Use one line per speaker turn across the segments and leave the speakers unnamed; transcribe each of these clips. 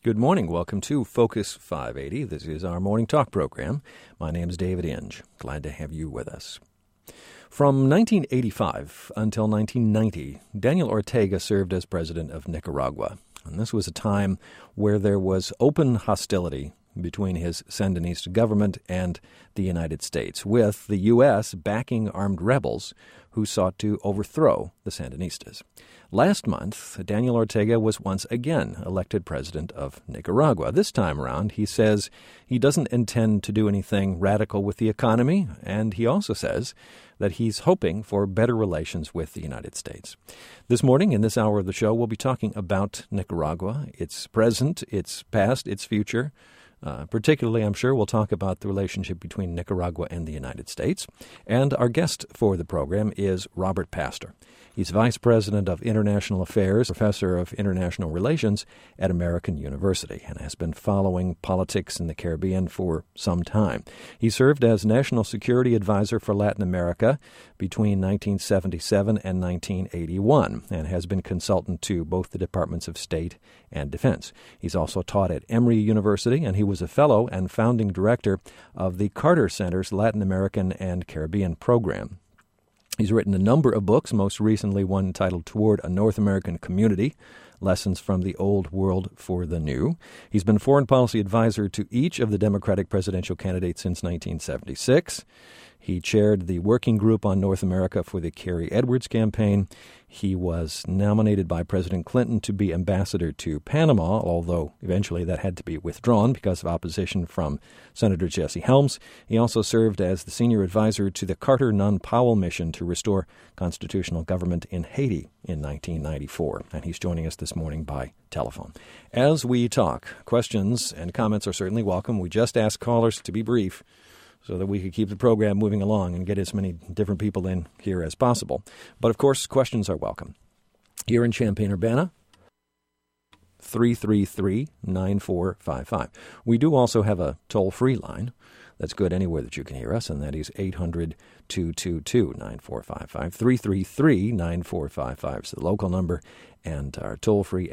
Good morning. Welcome to Focus 580. This is our morning talk program. My name is David Inge. Glad to have you with us. From 1985 until 1990, Daniel Ortega served as president of Nicaragua. And this was a time where there was open hostility between his Sandinista government and the United States, with the U.S. backing armed rebels who sought to overthrow the Sandinistas. Last month, Daniel Ortega was once again elected president of Nicaragua. This time around, he says he doesn't intend to do anything radical with the economy, and he also says that he's hoping for better relations with the United States. This morning, in this hour of the show, we'll be talking about Nicaragua, its present, its past, its future. Particularly, I'm sure, we'll talk about the relationship between Nicaragua and the United States. And our guest for the program is Robert Pastor. He's Vice President of International Affairs, Professor of International Relations at American University, and has been following politics in the Caribbean for some time. He served as National Security Advisor for Latin America between 1977 and 1981, and has been consultant to both the Departments of State and Defense. He's also taught at Emory University, and he was a fellow and founding director of the Carter Center's Latin American and Caribbean program. He's written a number of books, most recently one entitled Toward a North American Community, Lessons from the Old World for the New. He's been foreign policy advisor to each of the Democratic presidential candidates since 1976. He chaired the working group on North America for the Kerry Edwards campaign. He was nominated by President Clinton to be ambassador to Panama, although eventually that had to be withdrawn because of opposition from Senator Jesse Helms. He also served as the senior advisor to the Carter-Nunn-Powell mission to restore constitutional government in Haiti in 1994. And he's joining us this morning by telephone. As we talk, questions and comments are certainly welcome. We just ask callers to be brief, so that we could keep the program moving along and get as many different people in here as possible. But, of course, questions are welcome. Here in Champaign-Urbana, 333-9455. We do also have a toll-free line that's good anywhere that you can hear us, and that is 800-222-9455. 333-9455 is the local number, and our toll-free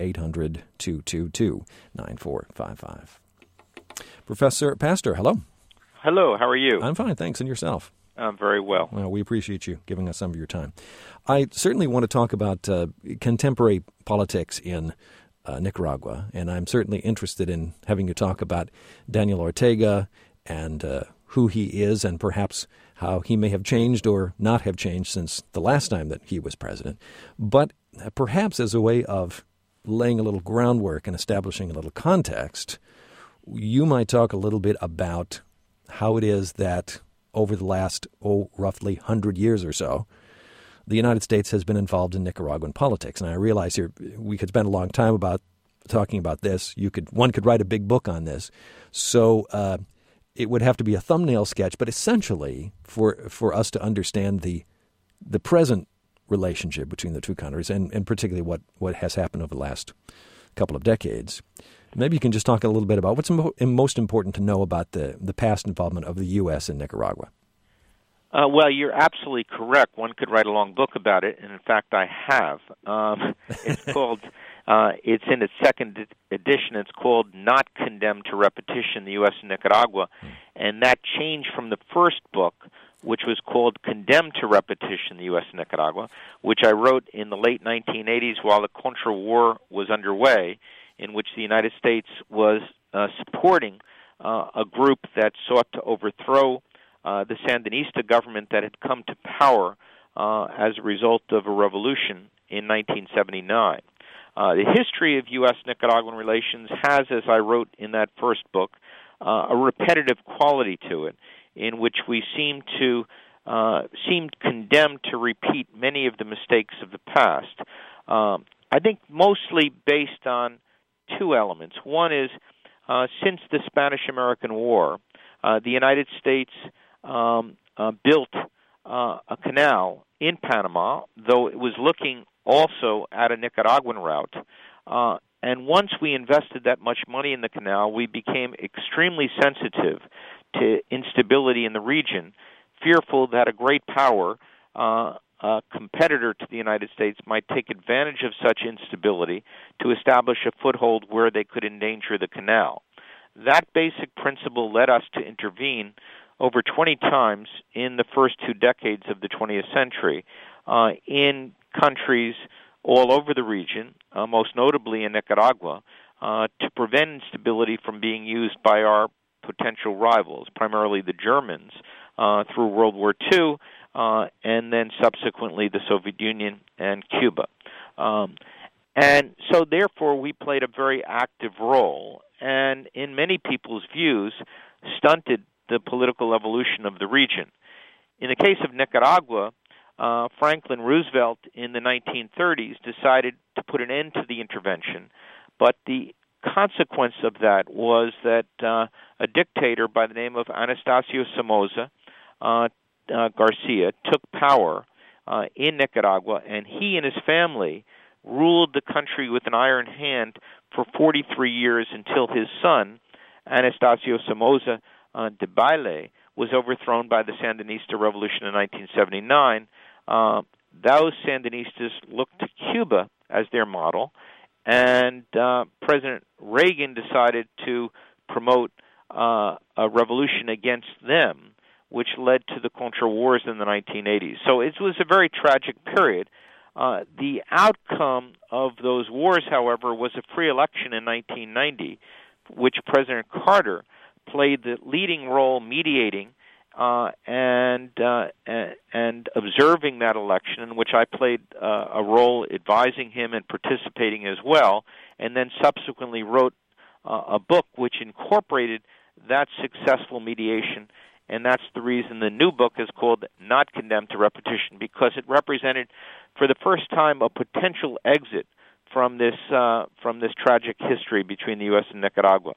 800-222-9455. Professor Pastor, hello.
Hello, how are you?
I'm fine, thanks. And yourself?
I'm very well.
Well, we appreciate you giving us some of your time. I certainly want to talk about contemporary politics in Nicaragua, and I'm certainly interested in having you talk about Daniel Ortega and who he is and perhaps how he may have changed or not have changed since the last time that he was president. But perhaps as a way of laying a little groundwork and establishing a little context, you might talk a little bit about how it is that over the last, roughly 100 years or so, the United States has been involved in Nicaraguan politics. And I realize here we could spend a long time about talking about this. One could write a big book on this. So it would have to be a thumbnail sketch, but essentially for us to understand the present relationship between the two countries and particularly what has happened over the last couple of decades. Maybe you can just talk a little bit about what's most important to know about the past involvement of the U.S. in Nicaragua.
Well, you're absolutely correct. One could write a long book about it, and in fact, I have. It's called. It's in its second edition. It's called "Not Condemned to Repetition: The U.S. and Nicaragua," and that changed from the first book, which was called "Condemned to Repetition: The U.S. and Nicaragua," which I wrote in the late 1980s while the Contra War was underway, in which the United States was supporting a group that sought to overthrow the Sandinista government that had come to power as a result of a revolution in 1979. The history of U.S.-Nicaraguan relations has, as I wrote in that first book, a repetitive quality to it, in which we seemed condemned to repeat many of the mistakes of the past. I think mostly based on two elements. One is, since the Spanish-American War, the United States built a canal in Panama, though it was looking also at a Nicaraguan route. And once we invested that much money in the canal, we became extremely sensitive to instability in the region, fearful that a great power competitor to the United States might take advantage of such instability to establish a foothold where they could endanger the canal. That basic principle led us to intervene over 20 times in the first 2 decades of the 20th century in countries all over the region, most notably in Nicaragua, to prevent instability from being used by our potential rivals, primarily the Germans, through World War II, and then subsequently the Soviet Union and Cuba. And so, therefore, we played a very active role, and in many people's views, stunted the political evolution of the region. In the case of Nicaragua, Franklin Roosevelt in the 1930s decided to put an end to the intervention, but the consequence of that was that a dictator by the name of Anastasio Somoza Garcia took power in Nicaragua, and he and his family ruled the country with an iron hand for 43 years until his son, Anastasio Somoza Debayle, was overthrown by the Sandinista revolution in 1979. Those Sandinistas looked to Cuba as their model, and President Reagan decided to promote a revolution against them, which led to the Contra Wars in the 1980s. So it was a very tragic period. The outcome of those wars, however, was a free election in 1990, which President Carter played the leading role mediating and observing that election, in which I played a role advising him and participating as well, and then subsequently wrote a book which incorporated that successful mediation. And that's the reason the new book is called Not Condemned to Repetition, because it represented, for the first time, a potential exit from this tragic history between the U.S. and Nicaragua.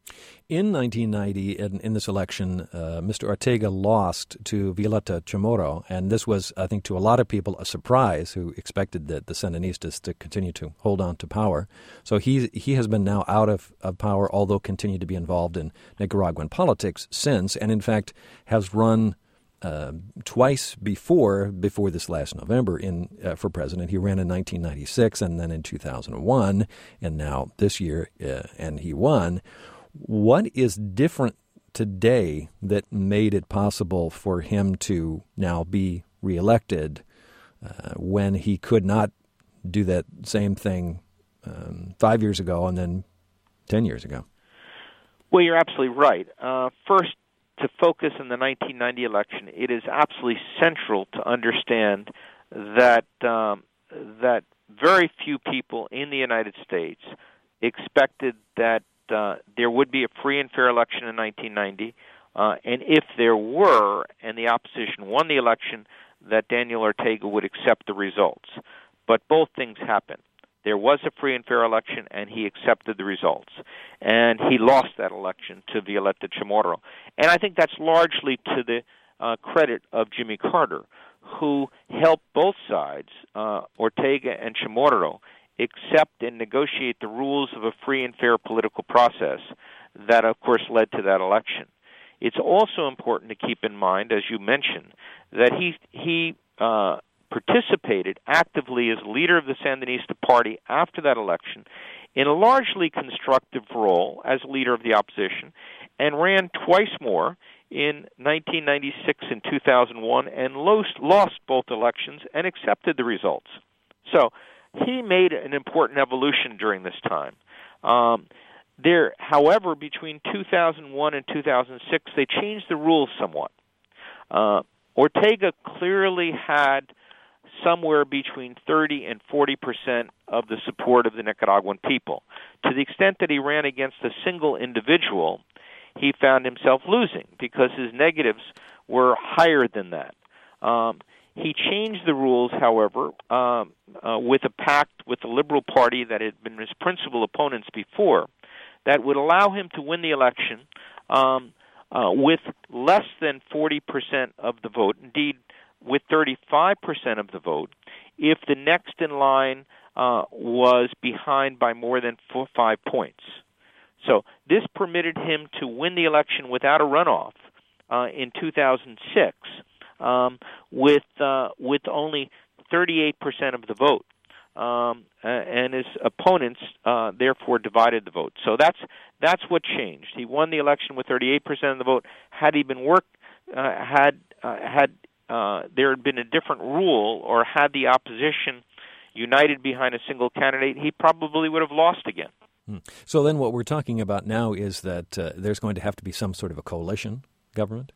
In 1990, in this election, Mr. Ortega lost to Violeta Chamorro, and this was, I think, to a lot of people, a surprise, who expected the Sandinistas to continue to hold on to power. So he has been now out of power, although continued to be involved in Nicaraguan politics since, and in fact has run twice before this last November for president. He ran in 1996 and then in 2001, and now this year, and he won. What is different today that made it possible for him to now be reelected when he could not do that same thing 5 years ago and then 10 years ago?
Well, you're absolutely right. First, to focus on the 1990 election, it is absolutely central to understand that that very few people in the United States expected that there would be a free and fair election in 1990, and if there were, and the opposition won the election, that Daniel Ortega would accept the results. But both things happened. There was a free and fair election, and he accepted the results. And he lost that election to Violeta Chamorro. And I think that's largely to the credit of Jimmy Carter, who helped both sides, Ortega and Chamorro, accept and negotiate the rules of a free and fair political process that, of course, led to that election. It's also important to keep in mind, as you mentioned, that he participated actively as leader of the Sandinista Party after that election in a largely constructive role as leader of the opposition, and ran twice more in 1996 and 2001 and lost both elections and accepted the results. So he made an important evolution during this time. However, between 2001 and 2006, they changed the rules somewhat. Ortega clearly had somewhere between 30 and 40% of the support of the Nicaraguan people. To the extent that he ran against a single individual, he found himself losing because his negatives were higher than that. He changed the rules, however, with a pact with the Liberal Party that had been his principal opponents before, that would allow him to win the election with less than 40% of the vote, indeed with 35% of the vote, if the next in line was behind by more than 5 points. So this permitted him to win the election without a runoff in 2006, with only 38% of the vote. And his opponents therefore divided the vote. So that's what changed. He won the election with 38% of the vote. Had he been there had been a different rule, or had the opposition united behind a single candidate, he probably would have lost again.
So then what we're talking about now is that there's going to have to be some sort of a coalition government?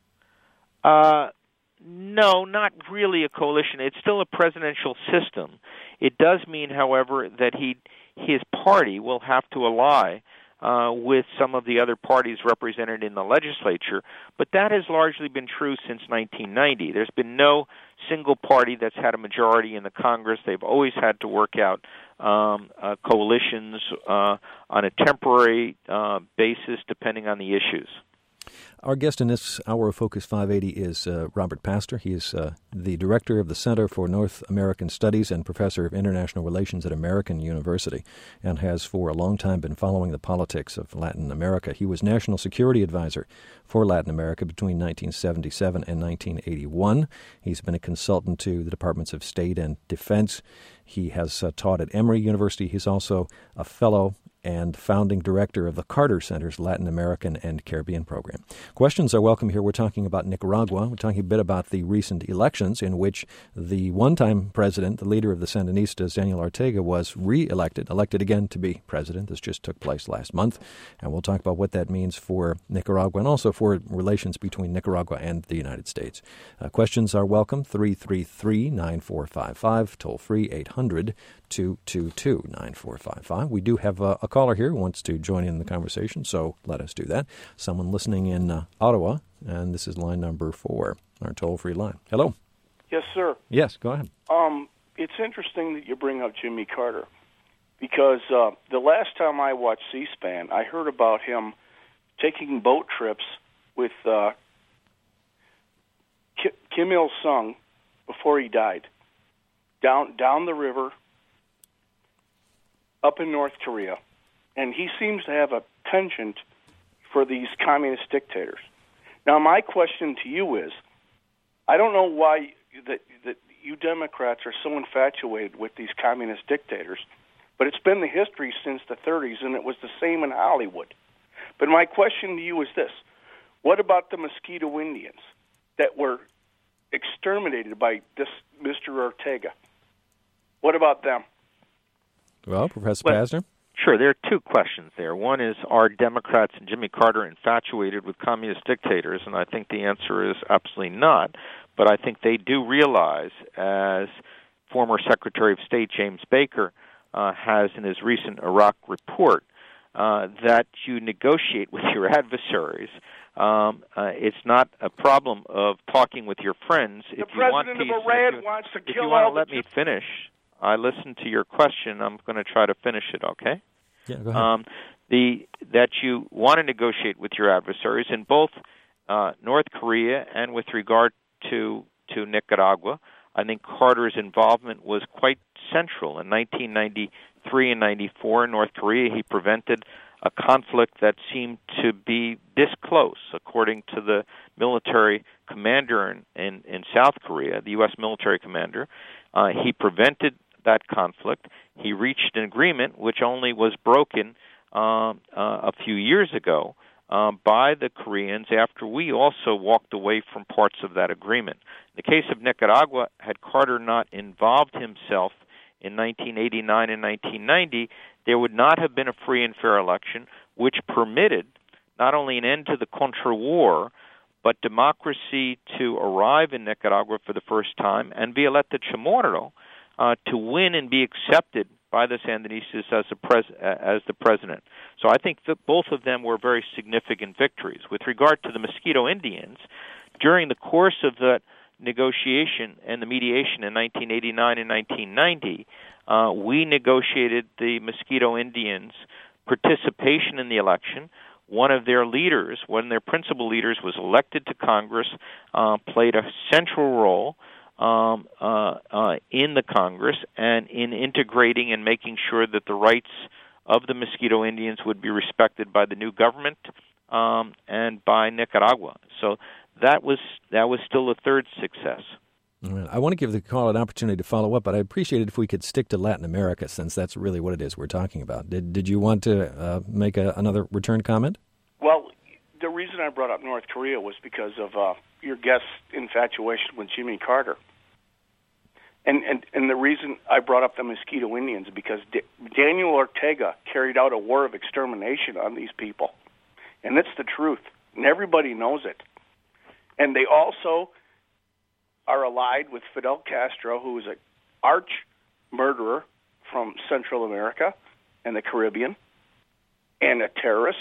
No, not really a coalition. It's still a presidential system. It does mean, however, that his party will have to ally with some of the other parties represented in the legislature, but that has largely been true since 1990. There's been no single party that's had a majority in the Congress. They've always had to work out coalitions on a temporary basis depending on the issues.
Our guest in this hour of Focus 580 is Robert Pastor. He is the director of the Center for North American Studies and professor of international relations at American University, and has for a long time been following the politics of Latin America. He was national security advisor for Latin America between 1977 and 1981. He's been a consultant to the Departments of State and Defense. He has taught at Emory University. He's also a fellow and founding director of the Carter Center's Latin American and Caribbean program. Questions are welcome here. We're talking about Nicaragua. We're talking a bit about the recent elections in which the one-time president, the leader of the Sandinistas, Daniel Ortega, was elected again to be president. This just took place last month. And we'll talk about what that means for Nicaragua and also for relations between Nicaragua and the United States. Questions are welcome. 333-9455, toll-free 800-222-9455. We do have a caller here who wants to join in the conversation, so let us do that. Someone listening in Ottawa, and this is line number 4, our toll-free line. Hello.
Yes, sir.
Yes, go ahead.
It's interesting that you bring up Jimmy Carter, because the last time I watched C-SPAN, I heard about him taking boat trips with Kim Il-sung before he died, down the river, up in North Korea. And he seems to have a penchant for these communist dictators. Now, my question to you is, I don't know why that you Democrats are so infatuated with these communist dictators, but it's been the history since the 30s, and it was the same in Hollywood. But my question to you is this: what about the Mosquito Indians that were exterminated by this Mr. Ortega? What about them?
Well, Professor Pastor?
Sure, there are two questions there. One is, are Democrats and Jimmy Carter infatuated with communist dictators? And I think the answer is absolutely not. But I think they do realize, as former Secretary of State James Baker has in his recent Iraq report, that you negotiate with your adversaries. It's not a problem of talking with your friends.
The president of Iran wants to kill all the...
Let me finish. I listened to your question. I'm going to try to finish it, okay?
Yeah, go ahead.
That you want to negotiate with your adversaries in both North Korea and with regard to Nicaragua. I think Carter's involvement was quite central. In 1993 and 94 in North Korea, he prevented a conflict that seemed to be this close, according to the military commander in South Korea, the U.S. military commander. He prevented that conflict. He reached an agreement which only was broken a few years ago by the Koreans after we also walked away from parts of that agreement. In the case of Nicaragua, had Carter not involved himself in 1989 and 1990, there would not have been a free and fair election, which permitted not only an end to the Contra War, but democracy to arrive in Nicaragua for the first time, and Violeta Chamorro to win and be accepted by the Sandinistas as the president. So I think that both of them were very significant victories. With regard to the Mosquito Indians, during the course of the negotiation and the mediation in 1989 and 1990, we negotiated the Mosquito Indians' participation in the election. One of their leaders, one of their principal leaders, was elected to Congress, played a central role in the Congress and in integrating and making sure that the rights of the Mosquito Indians would be respected by the new government and by Nicaragua. So that was still a third success.
I want to give the caller an opportunity to follow up, but I'd appreciate it if we could stick to Latin America, since that's really what it is we're talking about. Did you want to make another return comment?
Well, the reason I brought up North Korea was because of your guest's infatuation with Jimmy Carter. And the reason I brought up the Mosquito Indians because Daniel Ortega carried out a war of extermination on these people. And that's the truth. And everybody knows it. And they also are allied with Fidel Castro, who was an arch murderer from Central America and the Caribbean, and a terrorist.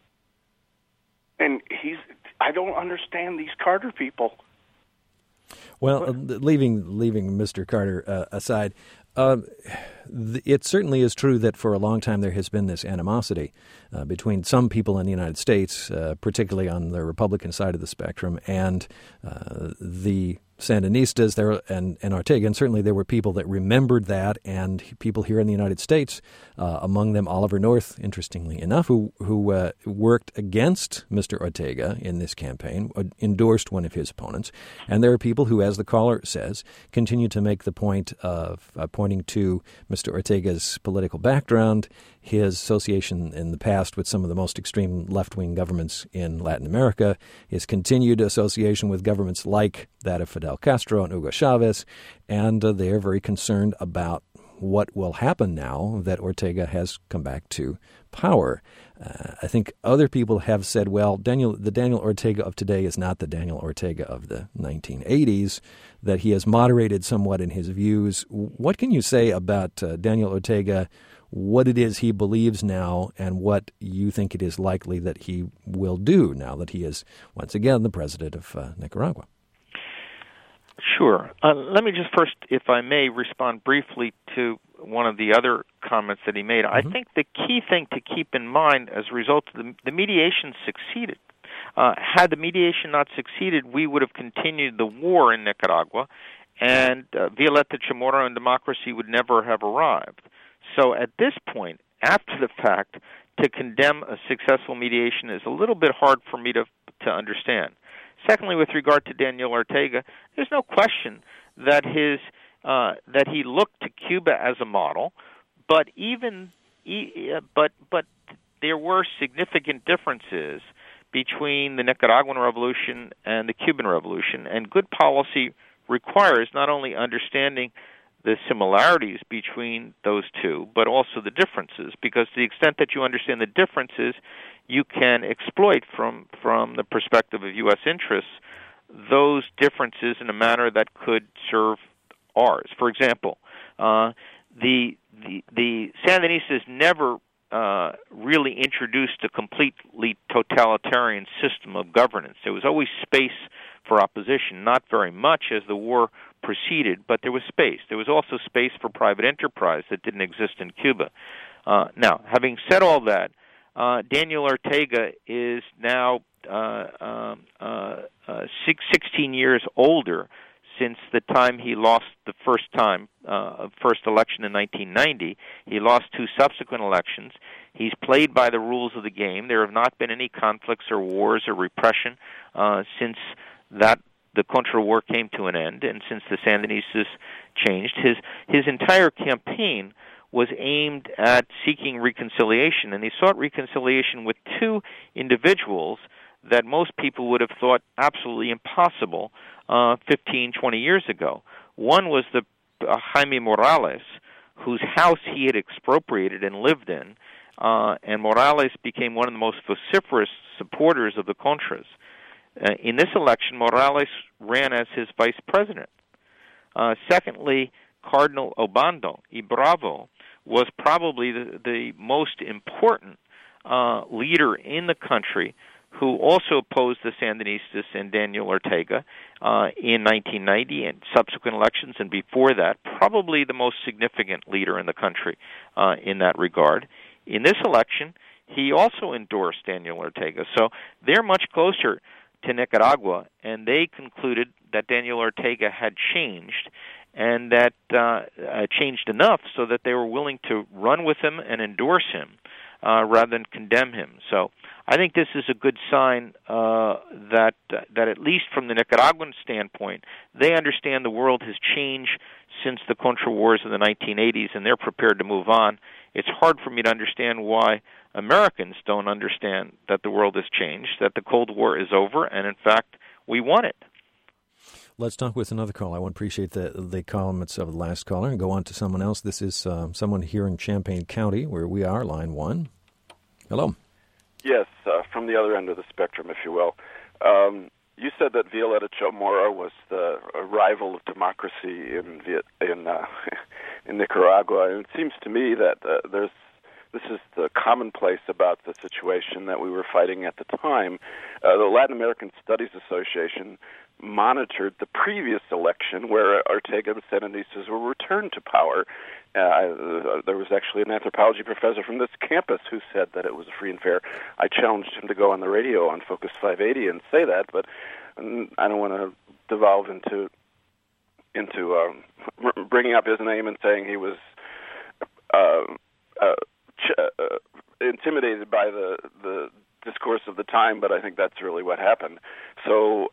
And I don't understand these Carter people.
Well, leaving Mr. Carter aside, it certainly is true that for a long time there has been this animosity between some people in the United States, particularly on the Republican side of the spectrum, and the Sandinistas there and Ortega. And certainly there were people that remembered that, and people here in the United States, among them Oliver North, interestingly enough, who worked against Mr. Ortega in this campaign, endorsed one of his opponents. And there are people who, as the caller says, continue to make the point of pointing to Mr. Ortega's political background, his association in the past with some of the most extreme left-wing governments in Latin America, his continued association with governments like that of Fidel Castro and Hugo Chavez, and they are very concerned about what will happen now that Ortega has come back to power. I think other people have said, well, the Daniel Ortega of today is not the Daniel Ortega of the 1980s, that he has moderated somewhat in his views. What can you say about Daniel Ortega, what it is he believes now, and what you think it is likely that he will do now that he is, once again, the president of Nicaragua?
Sure. Let me just first, if I may, respond briefly to one of the other comments that he made. Mm-hmm. I think the key thing to keep in mind as a result of the mediation succeeded. Had the mediation not succeeded, we would have continued the war in Nicaragua, and Violeta Chamorro and democracy would never have arrived. So at this point, after the fact, to condemn a successful mediation is a little bit hard for me to understand. Secondly, with regard to Daniel Ortega, there's no question that that he looked to Cuba as a model, but there were significant differences between the Nicaraguan Revolution and the Cuban Revolution, and good policy requires not only understanding the similarities between those two, but also the differences, because to the extent that you understand the differences, you can exploit from the perspective of U.S. interests those differences in a manner that could serve ours. For example, the Sandinistas never really introduced a completely totalitarian system of governance. There was always space for opposition, not very much as the war proceeded, but there was space. There was also space for private enterprise that didn't exist in Cuba. Now, having said all that, Daniel Ortega is now 16 years older since the time he lost the first election in 1990. He lost two subsequent elections. He's played by the rules of the game. There have not been any conflicts or wars or repression since the Contra War came to an end, and since the Sandinistas changed. His entire campaign was aimed at seeking reconciliation, and he sought reconciliation with two individuals that most people would have thought absolutely impossible 15, 20 years ago. One was the Jaime Morales, whose house he had expropriated and lived in, and Morales became one of the most vociferous supporters of the Contras. In this election, Morales ran as his vice president. Secondly, Cardinal Obando y Bravo was probably the most important leader in the country who also opposed the Sandinistas and Daniel Ortega in 1990 and subsequent elections, and before that, probably the most significant leader in the country in that regard. In this election, he also endorsed Daniel Ortega. So they're much closer to Nicaragua, and they concluded that Daniel Ortega had changed, and that changed enough so that they were willing to run with him and endorse him rather than condemn him. So I think this is a good sign that at least from the Nicaraguan standpoint, they understand the world has changed since the Contra Wars of the 1980s, and they're prepared to move on. It's hard for me to understand why Americans don't understand that the world has changed, that the Cold War is over, and in fact, we won it.
Let's talk with another caller. I want to appreciate the comments of the last caller and go on to someone else. This is someone here in Champaign County, where we are, line 1. Hello.
Yes, from the other end of the spectrum, if you will. You said that Violeta Chamorro was the rival of democracy in Nicaragua, and it seems to me that this is the commonplace about the situation that we were fighting at the time. The Latin American Studies Association monitored the previous election where Ortega and Sandinistas were returned to power. There was actually an anthropology professor from this campus who said that it was free and fair. I challenged him to go on the radio on Focus 580 and say that, but I don't want to devolve into bringing up his name and saying he was intimidated by the discourse of the time, but I think that's really what happened. So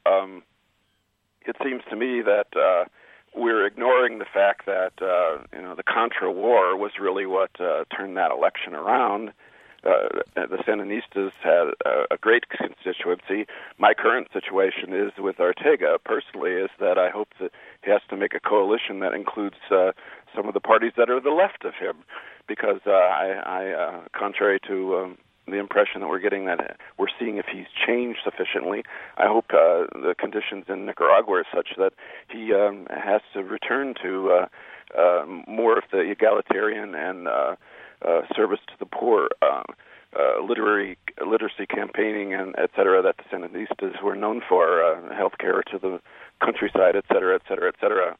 it seems to me that we're ignoring the fact that the Contra War was really what turned that election around. The Sandinistas had a great constituency. My current situation is with Ortega, personally, is that I hope that he has to make a coalition that includes some of the parties that are the left of him, because I contrary to the impression that we're getting, that we're seeing if he's changed sufficiently, I hope the conditions in Nicaragua are such that he has to return to more of the egalitarian and service to the poor, literacy campaigning, and et cetera, that the Sandinistas were known for, health care to the countryside, et cetera, et cetera, et cetera.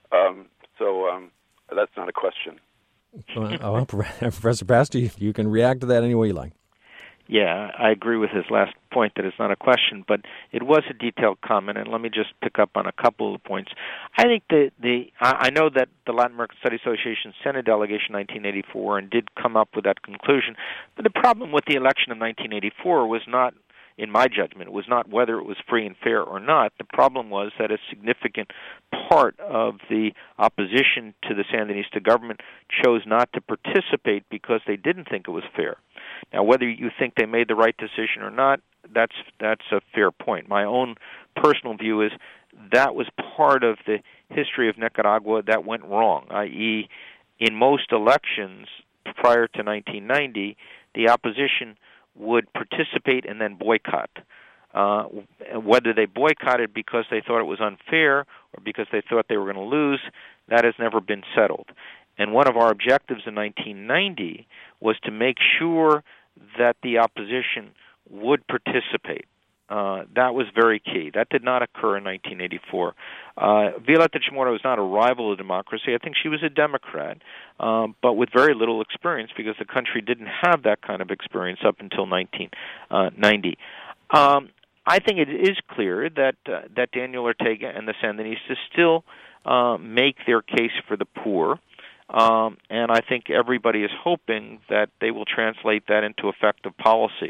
So that's not a question.
Well, Professor Pastor, you can react to that any way you like.
Yeah, I agree with his last point that it's not a question, but it was a detailed comment, and let me just pick up on a couple of points. I think I know that the Latin American Studies Association sent a delegation in 1984 and did come up with that conclusion, but the problem with the election of 1984 was not, in my judgment, it was not whether it was free and fair or not. The problem was that a significant part of the opposition to the Sandinista government chose not to participate because they didn't think it was fair. Now, whether you think they made the right decision or not, that's a fair point. My own personal view is that was part of the history of Nicaragua that went wrong, i.e., in most elections prior to 1990, the opposition would participate and then boycott. Whether they boycotted because they thought it was unfair or because they thought they were going to lose, that has never been settled. And one of our objectives in 1990 was to make sure that the opposition would participate. That was very key. That did not occur in 1984. Violeta Chamorro was not a rival of democracy. I think she was a Democrat, but with very little experience because the country didn't have that kind of experience up until 1990. I think it is clear that Daniel Ortega and the Sandinistas still make their case for the poor. And I think everybody is hoping that they will translate that into effective policy.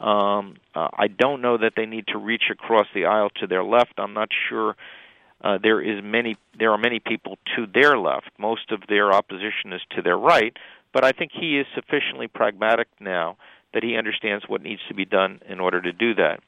I don't know that they need to reach across the aisle to their left. I'm not sure there are many people to their left. Most of their opposition is to their right, but I think he is sufficiently pragmatic now that he understands what needs to be done in order to do that.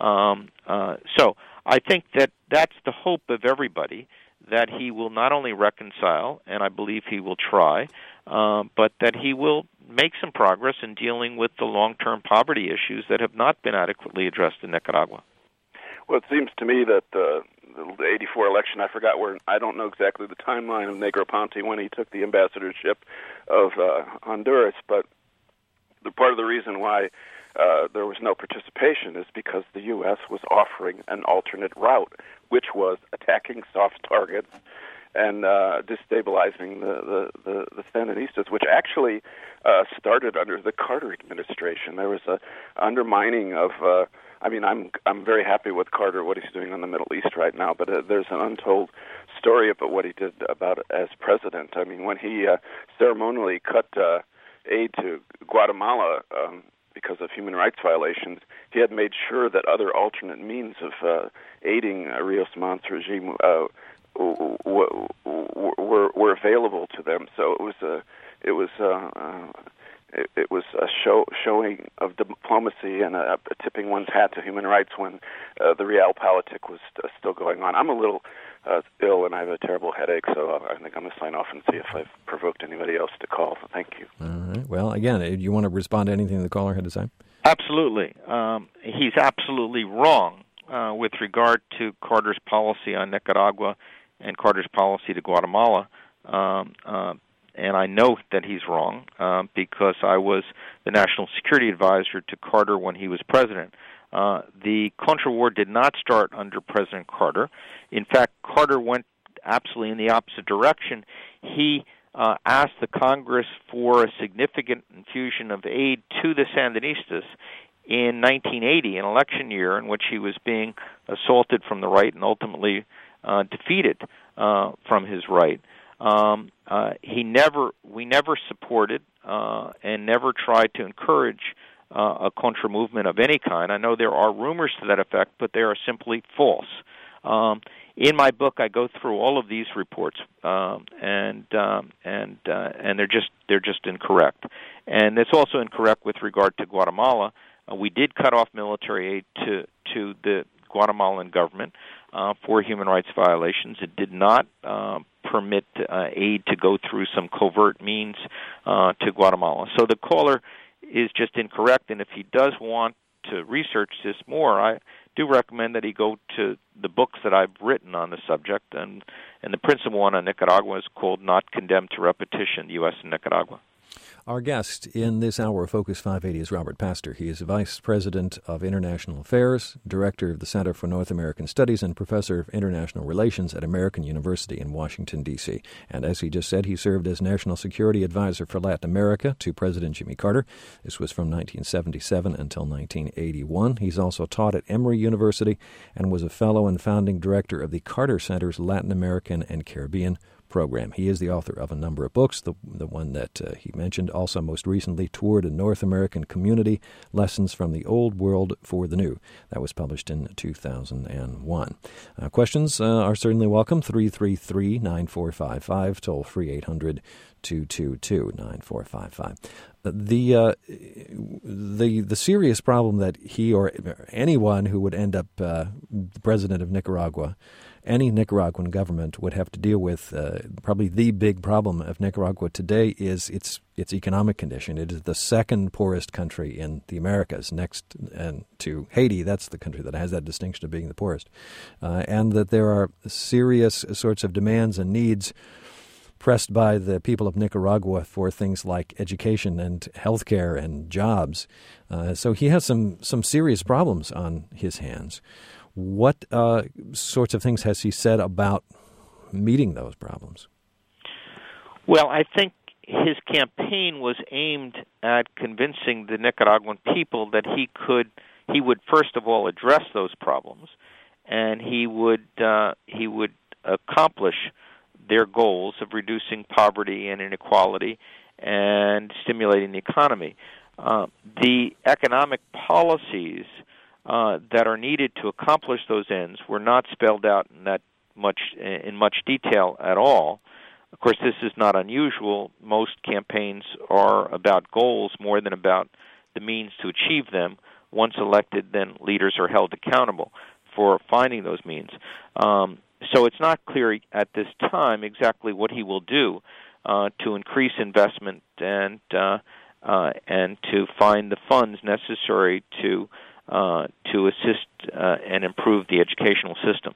So I think that's the hope of everybody, that he will not only reconcile, and I believe he will try, but that he will make some progress in dealing with the long-term poverty issues that have not been adequately addressed in Nicaragua.
Well, it seems to me that the 84 election, I don't know exactly the timeline of Negroponte when he took the ambassadorship of Honduras, but part of the reason why there was no participation is because the U.S. was offering an alternate route, which was attacking soft targets and destabilizing the Sandinistas, which actually started under the Carter administration. There was a undermining of. I'm very happy with Carter, what he's doing in the Middle East right now, but there's an untold story about what he did about as president. I mean, when he ceremonially cut aid to Guatemala because of human rights violations, he had made sure that other alternate means of aiding Rios Montt's regime were available to them. So it was a showing of diplomacy and a tipping one's hat to human rights when the realpolitik was still going on. I'm a little ill and I have a terrible headache, so I think I'm going to sign off and see if I've provoked anybody else to call. So thank you.
All right. Well, again, you want to respond to anything the caller had to say?
Absolutely. He's absolutely wrong with regard to Carter's policy on Nicaragua and Carter's policy to Guatemala. And I know that he's wrong because I was the national security advisor to Carter when he was president. The Contra War did not start under President Carter. In fact, Carter went absolutely in the opposite direction. He asked the Congress for a significant infusion of aid to the Sandinistas in 1980, an election year in which he was being assaulted from the right and ultimately defeated from his right. We never supported and never tried to encourage a Contra movement of any kind. I know there are rumors to that effect, but they are simply false. In my book, I go through all of these reports, and they're just incorrect. And it's also incorrect with regard to Guatemala. We did cut off military aid to the Guatemalan government for human rights violations. It did not permit aid to go through some covert means to Guatemala. So the caller is just incorrect, and if he does want to research this more, I do recommend that he go to the books that I've written on the subject, and the principal one on Nicaragua is called Not Condemned to Repetition, the U.S. and Nicaragua.
Our guest in this hour of Focus 580 is Robert Pastor. He is Vice President of International Affairs, Director of the Center for North American Studies, and Professor of International Relations at American University in Washington, D.C. And as he just said, he served as National Security Advisor for Latin America to President Jimmy Carter. This was from 1977 until 1981. He's also taught at Emory University and was a fellow and founding director of the Carter Center's Latin American and Caribbean program. He is the author of a number of books. The one that he mentioned also most recently toured a North American community, Lessons from the Old World for the New. That was published in 2001. Questions are certainly welcome. 333-9455, toll free 800-222-9455. The serious problem that he or anyone who would end up president of Nicaragua, any Nicaraguan government would have to deal with, probably the big problem of Nicaragua today is its economic condition. It is the second poorest country in the Americas, next to Haiti. That's the country that has that distinction of being the poorest. And that there are serious sorts of demands and needs pressed by the people of Nicaragua for things like education and health care and jobs. So he has some serious problems on his hands. What sorts of things has he said about meeting those problems?
Well, I think his campaign was aimed at convincing the Nicaraguan people that he would first of all address those problems, and he would accomplish their goals of reducing poverty and inequality and stimulating the economy. The economic policies that are needed to accomplish those ends were not spelled out in much detail at all. Of course, this is not unusual. Most campaigns are about goals more than about the means to achieve them. Once elected, then leaders are held accountable for finding those means. So it's not clear at this time exactly what he will do to increase investment and to find the funds necessary to assist and improve the educational system.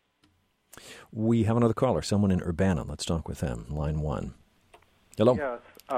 We have another caller, someone in Urbana. Let's talk with them. Line 1. Hello.
Yes.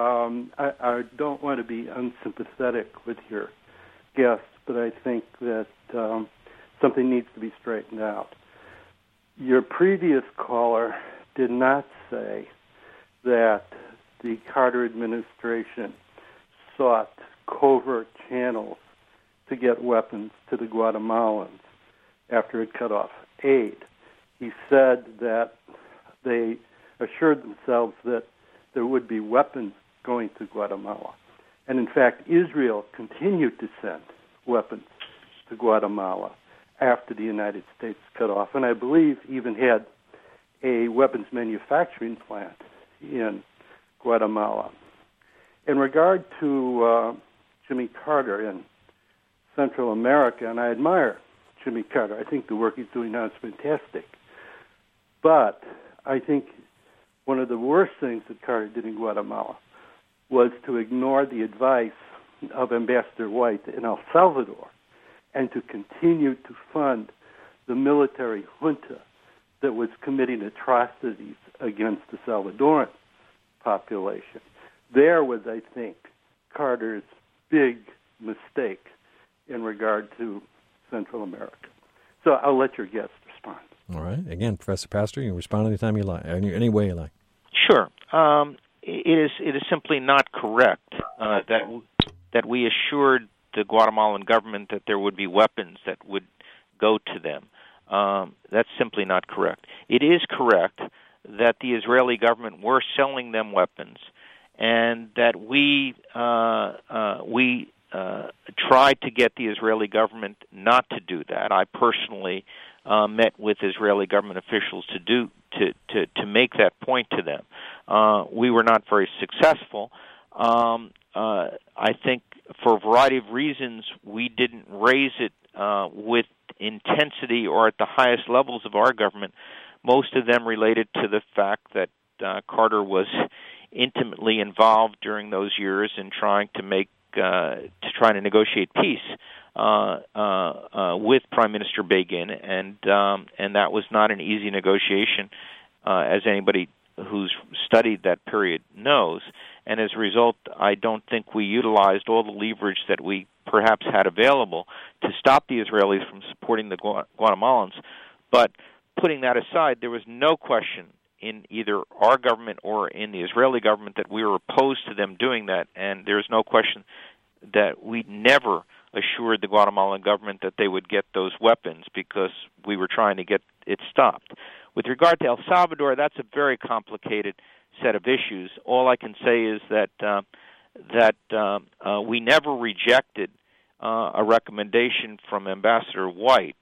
I don't want to be unsympathetic with your guest, but I think that something needs to be straightened out. Your previous caller did not say that the Carter administration sought covert channels to get weapons to the Guatemalans after it cut off aid. He said that they assured themselves that there would be weapons going to Guatemala. And in fact, Israel continued to send weapons to Guatemala after the United States cut off, and I believe even had a weapons manufacturing plant in Guatemala. In regard to Jimmy Carter in Central America, and I admire Jimmy Carter. I think the work he's doing now is fantastic. But I think one of the worst things that Carter did in Guatemala was to ignore the advice of Ambassador White in El Salvador and to continue to fund the military junta that was committing atrocities against the Salvadoran population. There was, I think, Carter's big mistake in regard to Central America. So I'll let your guest respond.
All right. Again, Professor Pastor, you can respond anytime you like, any way you like.
Sure. It is simply not correct that we assured the Guatemalan government that there would be weapons that would go to them. That's simply not correct. It is correct that the Israeli government were selling them weapons, and that we tried to get the Israeli government not to do that. I personally met with Israeli government officials to make that point to them. We were not very successful. I think for a variety of reasons we didn't raise it with intensity or at the highest levels of our government. Most of them related to the fact that Carter was intimately involved during those years in trying to negotiate peace with Prime Minister Begin, and that was not an easy negotiation, as anybody who's studied that period knows. And as a result, I don't think we utilized all the leverage that we perhaps had available to stop the Israelis from supporting the Guatemalans. But putting that aside, there was no question in either our government or in the Israeli government that we were opposed to them doing that, and there's no question that we never assured the Guatemalan government that they would get those weapons because we were trying to get it stopped. With regard to El Salvador, that's a very complicated set of issues. All I can say is that we never rejected a recommendation from Ambassador White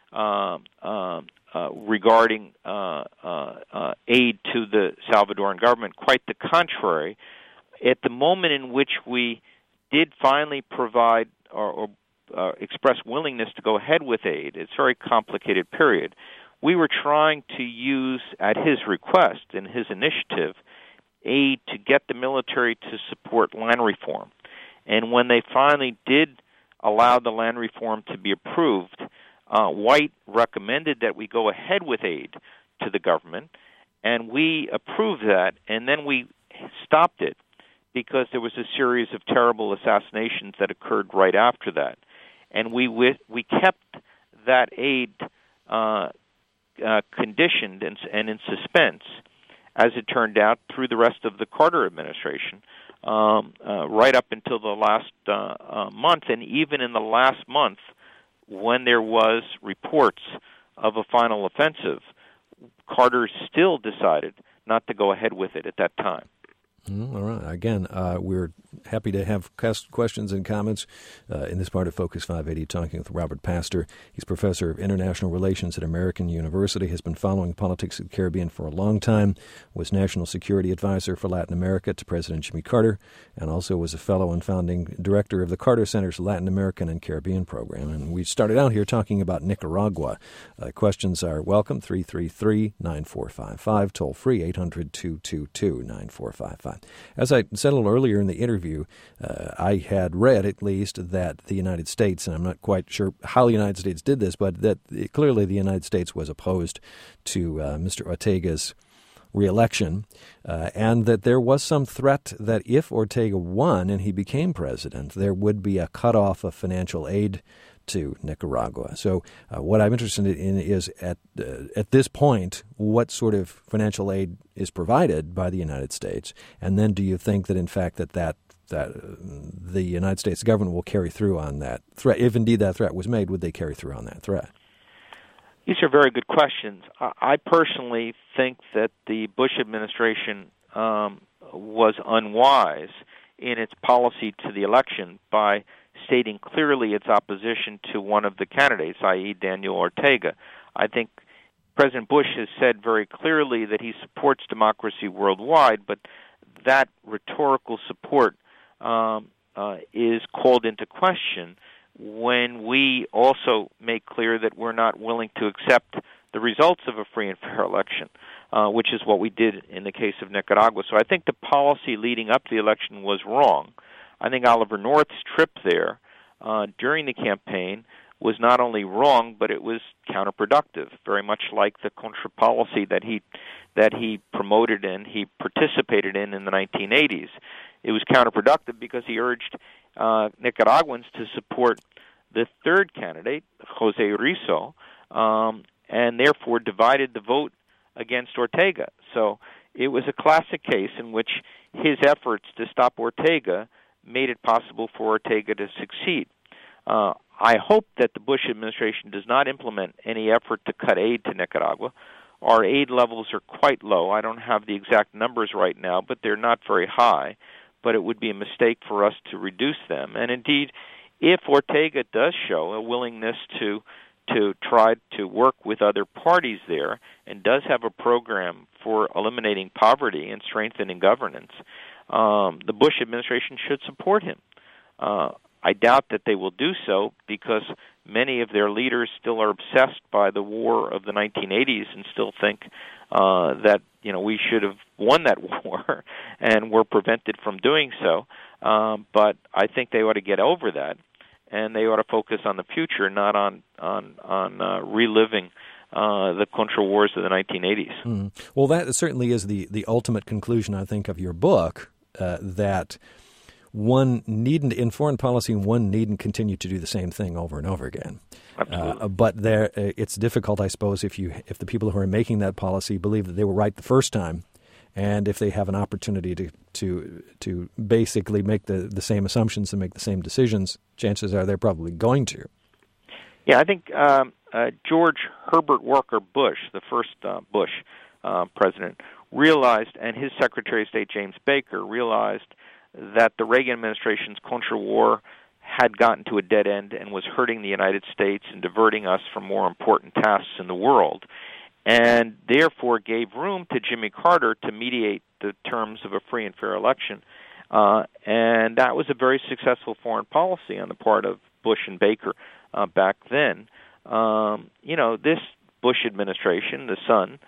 regarding aid to the Salvadoran government. Quite the contrary. At the moment in which we did finally provide or express willingness to go ahead with aid, it's a very complicated period. We were trying to use, at his request and his initiative, aid to get the military to support land reform. And when they finally did allow the land reform to be approved, White recommended that we go ahead with aid to the government, and we approved that, and then we stopped it because there was a series of terrible assassinations that occurred right after that. And we kept that aid conditioned and in suspense, as it turned out, through the rest of the Carter administration, right up until the last month. And even in the last month, when there was reports of a final offensive, Carter still decided not to go ahead with it at that time.
All right. Again, we're happy to have questions and comments in this part of Focus 580, talking with Robert Pastor. He's professor of international relations at American University, has been following politics of the Caribbean for a long time, was national security advisor for Latin America to President Jimmy Carter, and also was a fellow and founding director of the Carter Center's Latin American and Caribbean program. And we started out here talking about Nicaragua. Questions are welcome, 333-9455, toll free, 800-222-9455. As I said a little earlier in the interview, I had read at least that the United States, and I'm not quite sure how the United States did this, but that clearly the United States was opposed to Mr. Ortega's reelection, and that there was some threat that if Ortega won and he became president, there would be a cutoff of financial aid to Nicaragua. So what I'm interested in is at this point, what sort of financial aid is provided by the United States, and then do you think that in fact that the United States government will carry through on that threat? If indeed that threat was made, would they carry through on that threat?
These are very good questions. I personally think that the Bush administration was unwise in its policy to the election by stating clearly its opposition to one of the candidates, i.e. Daniel Ortega. I think President Bush has said very clearly that he supports democracy worldwide, but that rhetorical support is called into question when we also make clear that we're not willing to accept the results of a free and fair election, which is what we did in the case of Nicaragua. So I think the policy leading up to the election was wrong. I think Oliver North's trip there during the campaign was not only wrong, but it was counterproductive, very much like the Contra policy that he promoted and he participated in the 1980s. It was counterproductive because he urged Nicaraguans to support the third candidate, Jose Rizzo, and therefore divided the vote against Ortega. So it was a classic case in which his efforts to stop Ortega made it possible for Ortega to succeed. I hope that the Bush administration does not implement any effort to cut aid to Nicaragua. Our aid levels are quite low. I don't have the exact numbers right now, but they're not very high. But it would be a mistake for us to reduce them. And indeed, if Ortega does show a willingness to try to work with other parties there and does have a program for eliminating poverty and strengthening governance, the Bush administration should support him. I doubt that they will do so because many of their leaders still are obsessed by the war of the 1980s and still think that we should have won that war and were prevented from doing so. But I think they ought to get over that, and they ought to focus on the future, not on reliving the Contra wars of the 1980s.
Mm. Well, that certainly is the ultimate conclusion, I think, of your book, that one needn't, in foreign policy, one needn't continue to do the same thing over and over again.
Absolutely.
But it's difficult, I suppose, if the people who are making that policy believe that they were right the first time, and if they have an opportunity to basically make the same assumptions and make the same decisions, chances are they're probably going to.
Yeah, I think George Herbert Walker Bush, the first Bush president, realized, and his Secretary of State James Baker realized, that the Reagan administration's Contra war had gotten to a dead end and was hurting the United States and diverting us from more important tasks in the world, and therefore gave room to Jimmy Carter to mediate the terms of a free and fair election. And that was a very successful foreign policy on the part of Bush and Baker back then. This Bush administration, the son,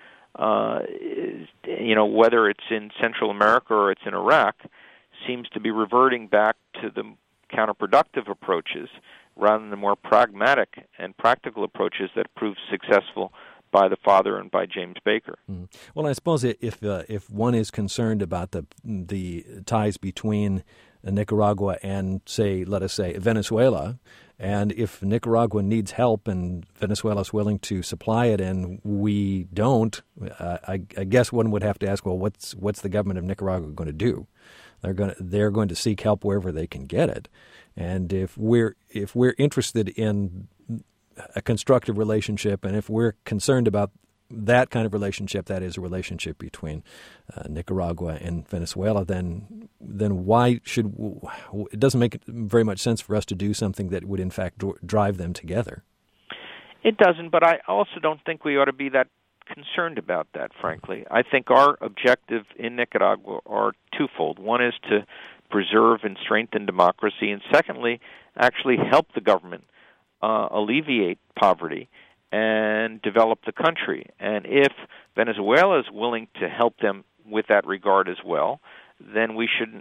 whether it's in Central America or it's in Iraq, seems to be reverting back to the counterproductive approaches rather than the more pragmatic and practical approaches that proved successful by the father and by James Baker.
Mm. Well, I suppose if one is concerned about the ties between Nicaragua and, let us say, Venezuela, and if Nicaragua needs help and Venezuela is willing to supply it and we don't, I guess one would have to ask, well, what's the government of Nicaragua going to do? They're going to seek help wherever they can get it, and if we're interested in a constructive relationship, and if we're concerned about that kind of relationship, that is a relationship between Nicaragua and Venezuela, then why should it doesn't make very much sense for us to do something that would in fact drive them together.
It doesn't, but I also don't think we ought to be that concerned about that, frankly. I think our objective in Nicaragua are twofold. One is to preserve and strengthen democracy, and secondly, actually help the government alleviate poverty and develop the country. And if Venezuela is willing to help them with that regard as well, then we shouldn't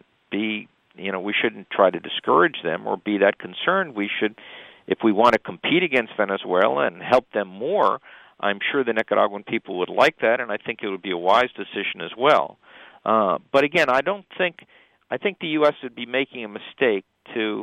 try to discourage them or be that concerned. We should, if we want to compete against Venezuela and help them more, I'm sure the Nicaraguan people would like that, and I think it would be a wise decision as well. But again, I think the U.S. would be making a mistake to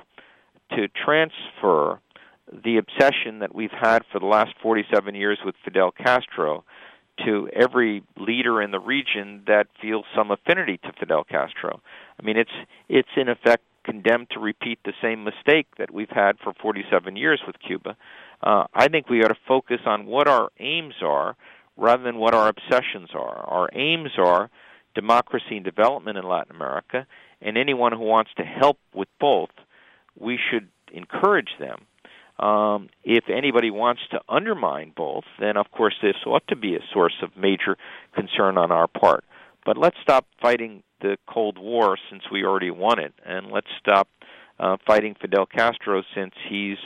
transfer the obsession that we've had for the last 47 years with Fidel Castro to every leader in the region that feels some affinity to Fidel Castro. I mean, it's in effect condemned to repeat the same mistake that we've had for 47 years with Cuba. I think we ought to focus on what our aims are rather than what our obsessions are. Our aims are democracy and development in Latin America, and anyone who wants to help with both, we should encourage them. If anybody wants to undermine both, then of course this ought to be a source of major concern on our part. But let's stop fighting the Cold War since we already won it, and let's stop fighting Fidel Castro since he's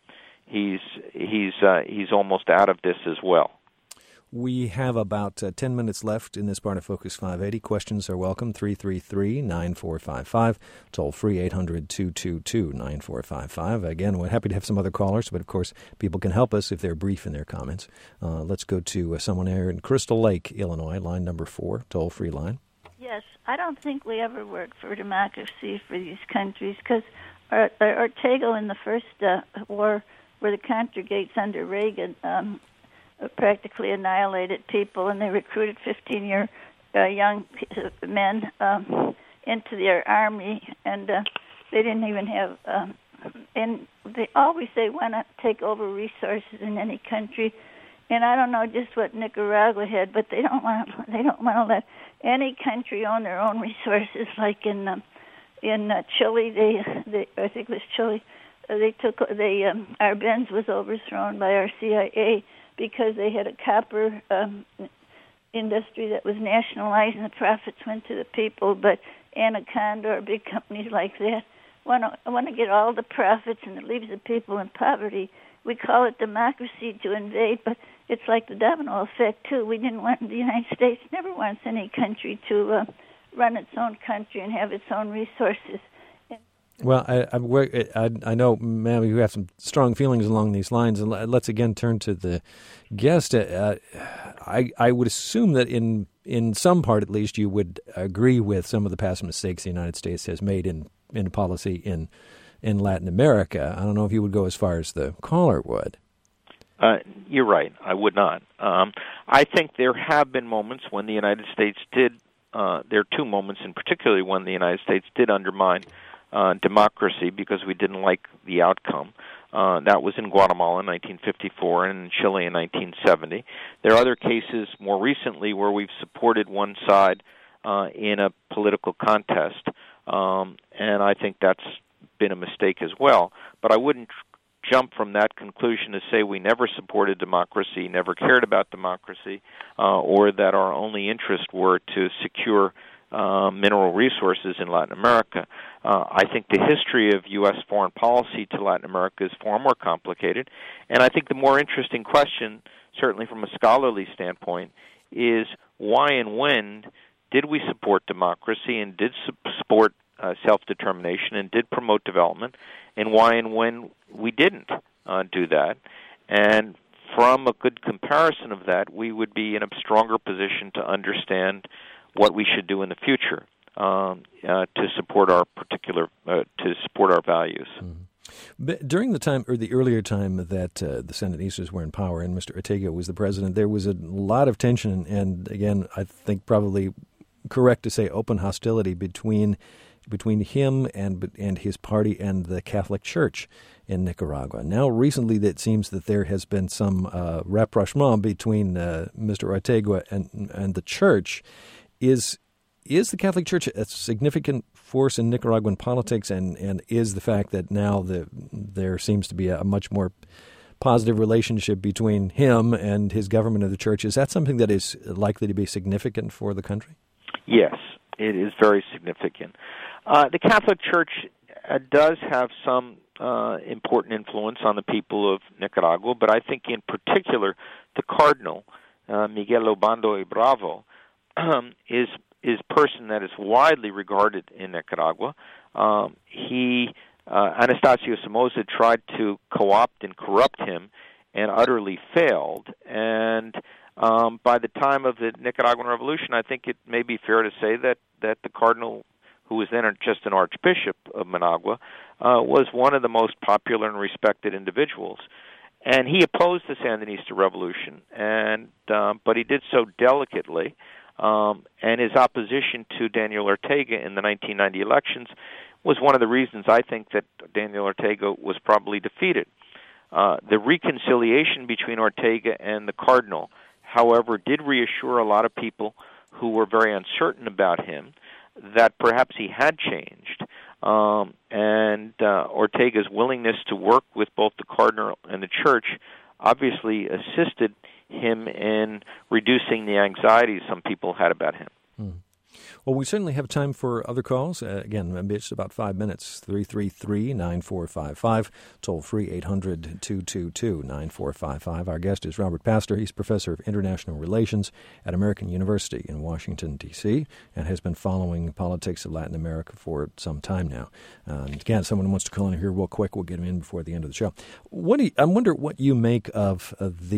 almost out of this as well.
We have about 10 minutes left in this part of Focus 580. Questions are welcome, 333-9455, toll-free 800-222-9455. Again, we're happy to have some other callers, but of course, people can help us if they're brief in their comments. Let's go to someone here in Crystal Lake, Illinois, line number 4, toll-free line.
Yes, I don't think we ever worked for democracy for these countries because Ortega in the first war, where the Contra Gates under Reagan, practically annihilated people, and they recruited 15-year young men into their army, and they didn't even have. And they always say, "Why not take over resources in any country?" And I don't know just what Nicaragua had, but they don't want to let any country own their own resources. Like in Chile, they I think it was Chile. Arbenz was overthrown by our CIA because they had a copper industry that was nationalized and the profits went to the people. But Anaconda or big companies like that want to get all the profits, and it leaves the people in poverty. We call it democracy to invade, but it's like the domino effect too. We didn't want the United States never wants any country to run its own country and have its own resources.
Well, I know, ma'am, you have some strong feelings along these lines, and let's again turn to the guest. I would assume that in some part, at least, you would agree with some of the past mistakes the United States has made in policy in Latin America. I don't know if you would go as far as the caller would.
You're right. I would not. I think there have been moments when the United States did. There are two moments in particular when the United States did undermine democracy because we didn't like the outcome. That was in Guatemala in 1954 and in Chile in 1970. There are other cases more recently where we've supported one side in a political contest, and I think that's been a mistake as well. But I wouldn't jump from that conclusion to say we never supported democracy, never cared about democracy, or that our only interest were to secure mineral resources in Latin America. I think the history of U.S. foreign policy to Latin America is far more complicated, and I think the more interesting question, certainly from a scholarly standpoint, is why and when did we support democracy and did support self-determination and did promote development, and why and when we didn't do that. And from a good comparison of that, we would be in a stronger position to understand what we should do in the future to support our values.
Mm-hmm. During the time, or the earlier time that the Sandinistas were in power and Mr. Ortega was the president, there was a lot of tension, and again, I think probably correct to say open hostility between him and his party and the Catholic Church in Nicaragua. Now, recently, it seems that there has been some rapprochement between Mr. Ortega and the Church. Is the Catholic Church a significant force in Nicaraguan politics, and is the fact that now there seems to be a much more positive relationship between him and his government of the Church, is that something that is likely to be significant for the country?
Yes, it is very significant. The Catholic Church does have some important influence on the people of Nicaragua, but I think in particular the Cardinal, Miguel Obando y Bravo, is a person that is widely regarded in Nicaragua. Anastasio Somoza tried to co-opt and corrupt him and utterly failed. And by the time of the Nicaraguan Revolution, I think it may be fair to say that the Cardinal, who was then just an Archbishop of Managua, was one of the most popular and respected individuals. And he opposed the Sandinista revolution, but he did so delicately. And his opposition to Daniel Ortega in the 1990 elections was one of the reasons I think that Daniel Ortega was probably defeated. The reconciliation between Ortega and the Cardinal, however, did reassure a lot of people who were very uncertain about him that perhaps he had changed. And Ortega's willingness to work with both the cardinal and the church obviously assisted him in reducing the anxieties some people had about him.
Well, we certainly have time for other calls. Again, it's about 5 minutes. 333-9455. Toll free 800-222-9455. Our guest is Robert Pastor. He's professor of international relations at American University in Washington, D.C., and has been following politics of Latin America for some time now. And again, someone wants to call in here real quick. We'll get him in before the end of the show. I wonder what you make of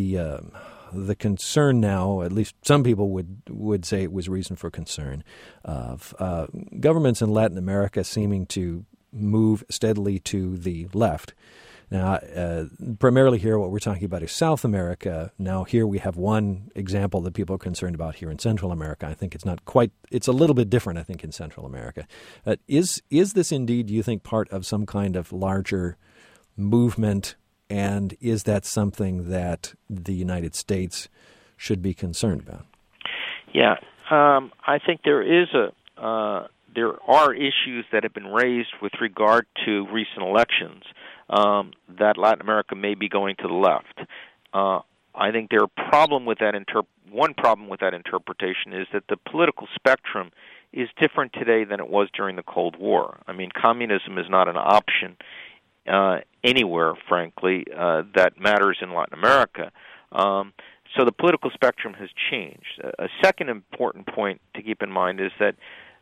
the concern now, at least some people would say it was reason for concern, of governments in Latin America seeming to move steadily to the left. Now, primarily here, what we're talking about is South America. Now, here we have one example that people are concerned about here in Central America. I think it's not quite, it's a little bit different, I think, in Central America. Is this indeed, do you think, part of some kind of larger movement? And is that something that the United States should be concerned about?
Yeah, I think there are issues that have been raised with regard to recent elections that Latin America may be going to the left. I think one problem with that interpretation is that the political spectrum is different today than it was during the Cold War. I mean, communism is not an option anywhere, frankly, that matters in Latin America. So the political spectrum has changed. A second important point to keep in mind is that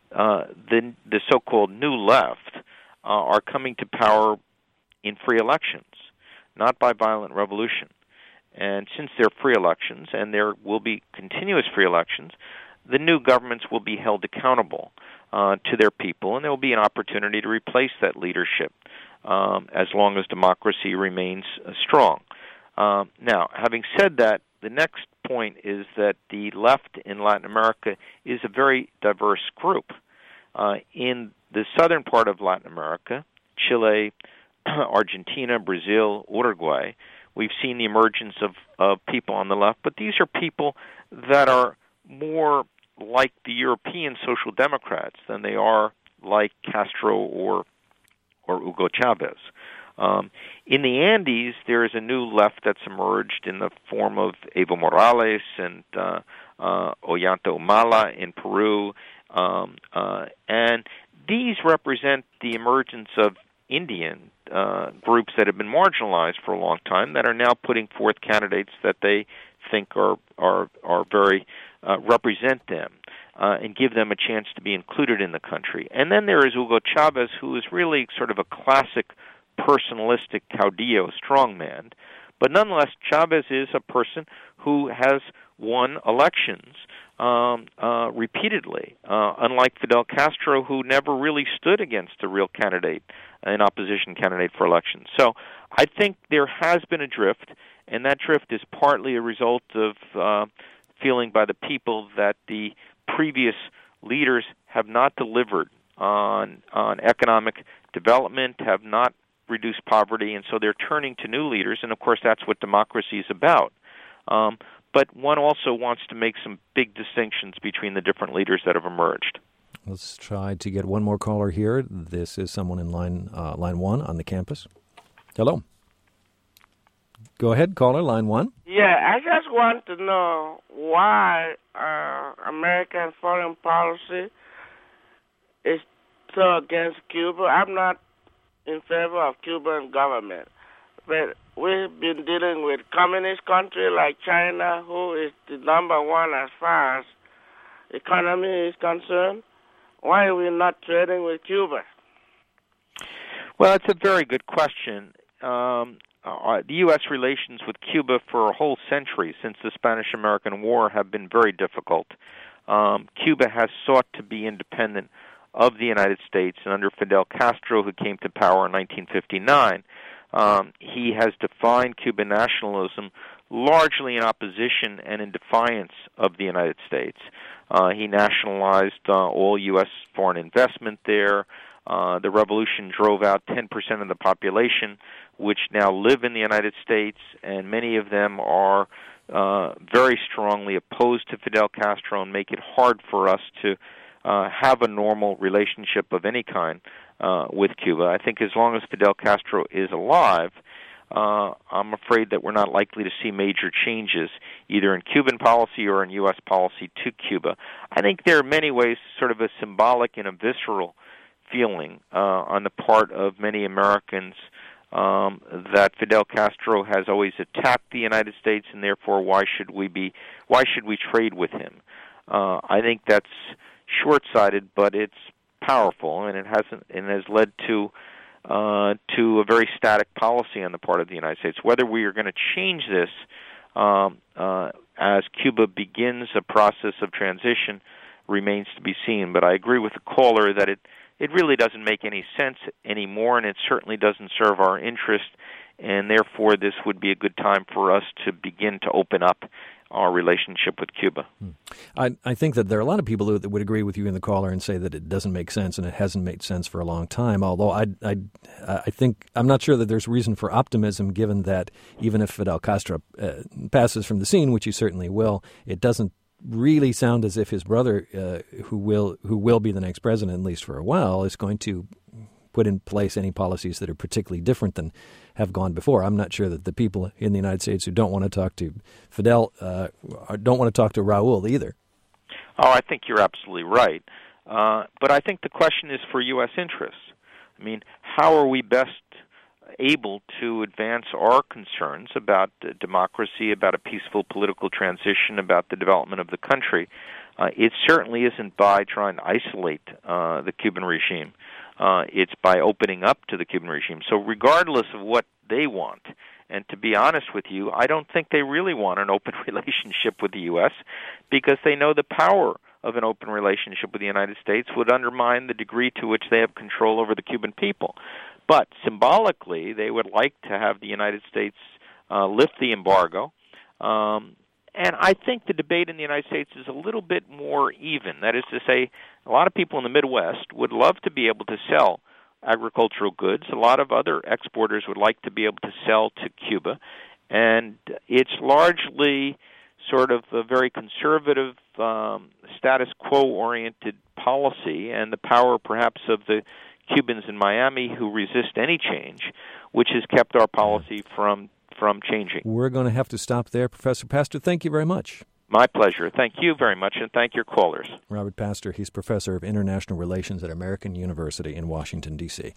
the so-called new left are coming to power in free elections, not by violent revolution. And since they're free elections, and there will be continuous free elections, the new governments will be held accountable to their people, and there will be an opportunity to replace that leadership as long as democracy remains strong. Now, having said that, the next point is that the left in Latin America is a very diverse group. In the southern part of Latin America, Chile, Argentina, Brazil, Uruguay, we've seen the emergence of people on the left, but these are people that are more like the European Social Democrats than they are like Castro or Hugo Chavez. In the Andes, there is a new left that's emerged in the form of Evo Morales and Ollanta Humala in Peru, and these represent the emergence of Indian groups that have been marginalized for a long time that are now putting forth candidates that they think are very represent them and give them a chance to be included in the country. And then there is Hugo Chavez, who is really sort of a classic personalistic caudillo strongman. But nonetheless, Chavez is a person who has won elections repeatedly, unlike Fidel Castro, who never really stood against a real candidate, an opposition candidate for elections. So I think there has been a drift, and that drift is partly a result of feeling by the people that the previous leaders have not delivered on economic development, have not reduced poverty, and so they're turning to new leaders, and of course that's what democracy is about. But one also wants to make some big distinctions between the different leaders that have emerged.
Let's try to get one more caller here. This is someone in line one on the campus. Hello. Go ahead, caller, line one.
Yeah, I just want to know why American foreign policy is so against Cuba. I'm not in favor of Cuban government, but we've been dealing with communist country like China, who is the number one as far as economy is concerned. Why are we not trading with Cuba?
Well, it's a very good question. The U.S. relations with Cuba for a whole century, since the Spanish-American War, have been very difficult. Cuba has sought to be independent of the United States, and under Fidel Castro, who came to power in 1959, he has defined Cuban nationalism largely in opposition and in defiance of the United States. He nationalized all U.S. foreign investment there. The revolution drove out 10% of the population, which now live in the United States, and many of them are very strongly opposed to Fidel Castro and make it hard for us to have a normal relationship of any kind with Cuba. I think as long as Fidel Castro is alive, I'm afraid that we're not likely to see major changes either in Cuban policy or in U.S. policy to Cuba. I think there are many ways sort of a symbolic and a visceral feeling on the part of many Americans that Fidel Castro has always attacked the United States, and therefore why should we trade with him? I think that's short-sighted, but it's powerful, and it has led to a very static policy on the part of the United States. Whether we are going to change this as Cuba begins a process of transition remains to be seen. But I agree with the caller that it really doesn't make any sense anymore, and it certainly doesn't serve our interest, and therefore this would be a good time for us to begin to open up our relationship with Cuba.
I think that there are a lot of people that would agree with you in the caller and say that it doesn't make sense, and it hasn't made sense for a long time, although I think I'm not sure that there's reason for optimism, given that even if Fidel Castro passes from the scene, which he certainly will, it doesn't really sound as if his brother, who will be the next president, at least for a while, is going to put in place any policies that are particularly different than have gone before. I'm not sure that the people in the United States who don't want to talk to Fidel don't want to talk to Raul either.
Oh, I think you're absolutely right. But I think the question is for U.S. interests. I mean, how are we best able to advance our concerns about democracy, about a peaceful political transition, about the development of the country? It certainly isn't by trying to isolate the Cuban regime. It's by opening up to the Cuban regime. So regardless of what they want, and to be honest with you, I don't think they really want an open relationship with the U.S. because they know the power of an open relationship with the United States would undermine the degree to which they have control over the Cuban people. But symbolically, they would like to have the United States lift the embargo. And I think the debate in the United States is a little bit more even. That is to say, a lot of people in the Midwest would love to be able to sell agricultural goods. A lot of other exporters would like to be able to sell to Cuba. And it's largely sort of a very conservative, status quo-oriented policy, and the power perhaps of the Cubans in Miami who resist any change, which has kept our policy from changing.
We're going to have to stop there. Professor Pastor, thank you very much.
My pleasure. Thank you very much, and thank your callers.
Robert Pastor, he's professor of international relations at American University in Washington, D.C.